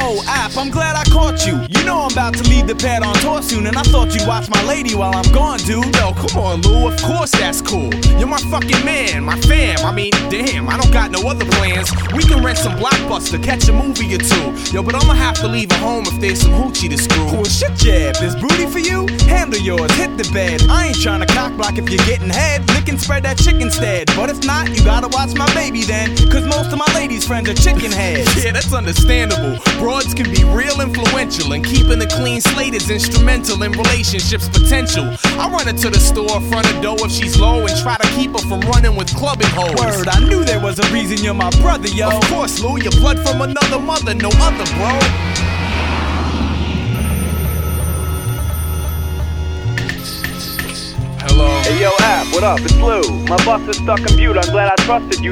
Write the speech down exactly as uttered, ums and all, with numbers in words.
Oh, App, I'm glad I caught you. You know I'm about to leave the pad on tour soon, and I thought you'd watch my lady while I'm gone, dude. Yo, come on, Lou, of course that's cool. You're my fucking man, my fam. I mean, damn, I don't got no other plans. We can rent some Blockbuster, catch a movie or two. Yo, but I'ma have to leave her home if there's some hoochie to screw. Well, shit, jab, there's booty for you? Handle yours, hit the bed. I ain't tryna cock block if you're getting head. Lick and spread that chicken instead. But if not, you gotta watch my baby then. Cause most of my ladies' friends are chicken heads. Yeah, that's understandable. Broads can be real influential, and keeping a clean slate is instrumental in relationships' potential. I run her to the store, front her door if she's low, and try to keep her from running with clubbing hoes. Word, I knew there was a reason you're my brother, yo. Of course, Lou, you're blood from another mother, no other, bro. Hey yo, App, what up? It's Lou. My bus is stuck in Butte. I'm glad I trusted you.